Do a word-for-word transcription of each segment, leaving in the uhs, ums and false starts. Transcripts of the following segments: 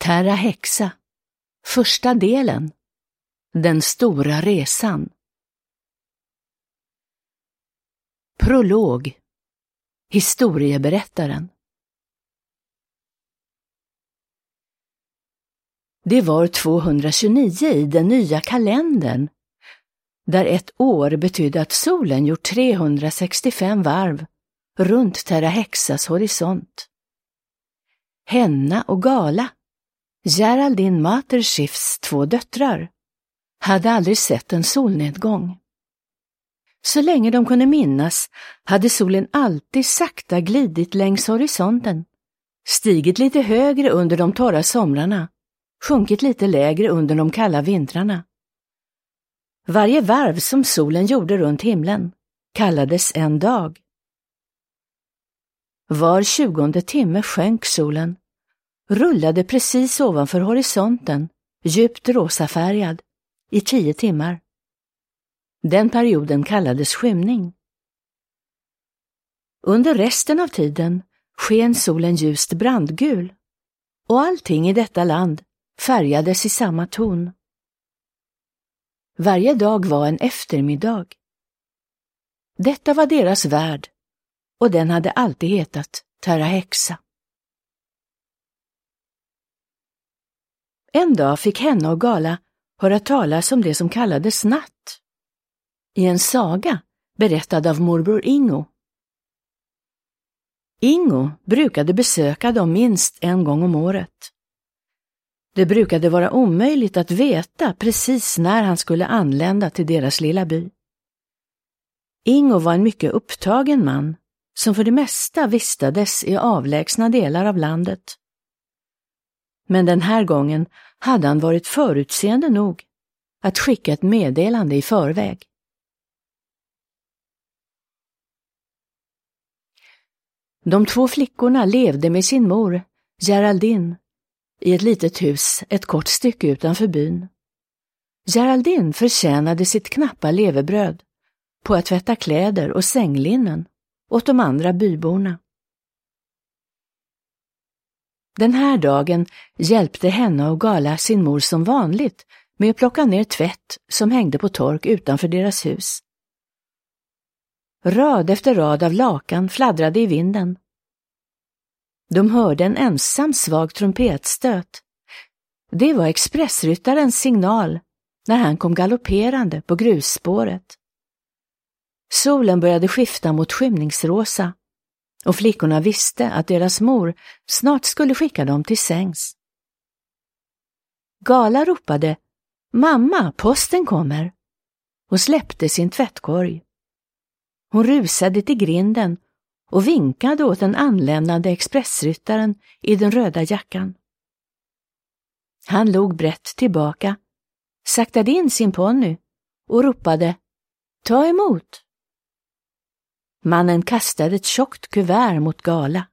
Terra Hexa. Första delen. Den stora resan. Prolog. Historieberättaren. Det var tvåhundratjugonio i den nya kalendern, där ett år betydde att solen gjort trehundrasextiofem varv runt Terra Hexas horisont. Henna och Gala, Geraldine Materschiffs två döttrar, hade aldrig sett en solnedgång. Så länge de kunde minnas hade solen alltid sakta glidit längs horisonten, stigit lite högre under de torra somrarna, sjunkit lite lägre under de kalla vintrarna. Varje varv som solen gjorde runt himlen kallades en dag. Var tjugonde timme sjönk solen, rullade precis ovanför horisonten, djupt rosafärgad, i tio timmar. Den perioden kallades skymning. Under resten av tiden sken solen ljust brandgul, och allting i detta land färgades i samma ton. Varje dag var en eftermiddag. Detta var deras värld, och den hade alltid hetat Terra Hexa. En dag fick Henna och Gala höra talas om det som kallades natt, i en saga berättad av morbror Ingo. Ingo brukade besöka dem minst en gång om året. Det brukade vara omöjligt att veta precis när han skulle anlända till deras lilla by. Ingo var en mycket upptagen man som för det mesta vistades i avlägsna delar av landet. Men den här gången hade han varit förutseende nog att skicka ett meddelande i förväg. De två flickorna levde med sin mor, Geraldine, i ett litet hus ett kort stycke utanför byn. Geraldine förtjänade sitt knappa levebröd på att tvätta kläder och sänglinnen åt de andra byborna. Den här dagen hjälpte Henna och Gala sin mor som vanligt med att plocka ner tvätt som hängde på tork utanför deras hus. Rad efter rad av lakan fladdrade i vinden. De hörde en ensam svag trumpetstöt. Det var expressryttarens signal när han kom galopperande på grusspåret. Solen började skifta mot skymningsrosa, och flickorna visste att deras mor snart skulle skicka dem till sängs. Gala ropade, "Mamma, posten kommer!" och släppte sin tvättkorg. Hon rusade till grinden och vinkade åt den anländande expressryttaren i den röda jackan. Han log brett tillbaka, saktade in sin ponny och ropade, "Ta emot!" Mannen kastade ett tjockt kuvert mot Gala.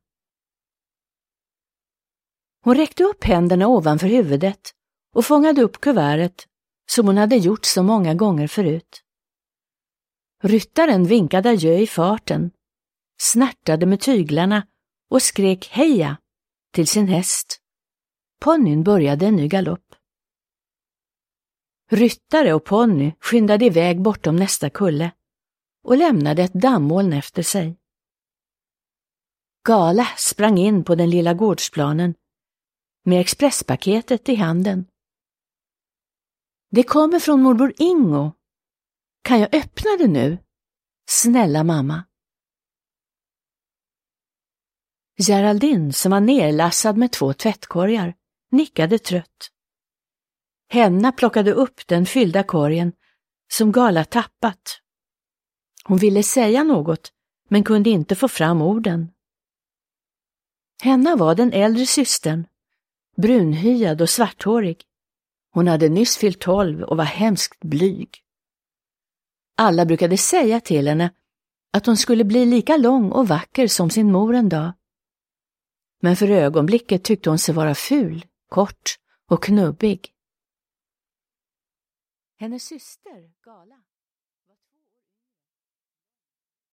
Hon räckte upp händerna ovanför huvudet och fångade upp kuvertet som hon hade gjort så många gånger förut. Ryttaren vinkade adjö i farten, snärtade med tyglarna och skrek heja till sin häst. Ponnyn började en ny galopp. Ryttare och ponny skyndade iväg bortom nästa kulle och lämnade ett dammoln efter sig. Gala sprang in på den lilla gårdsplanen med expresspaketet i handen. "Det kommer från morbror Ingo. Kan jag öppna det nu? Snälla mamma." Geraldine, som var nerlassad med två tvättkorgar, nickade trött. Henna plockade upp den fyllda korgen som Gala tappat. Hon ville säga något, men kunde inte få fram orden. Henna var den äldre systern, brunhyad och svarthårig. Hon hade nyss fyllt tolv och var hemskt blyg. Alla brukade säga till henne att hon skulle bli lika lång och vacker som sin mor en dag. Men för ögonblicket tyckte hon sig vara ful, kort och knubbig. Hennes syster, Gala,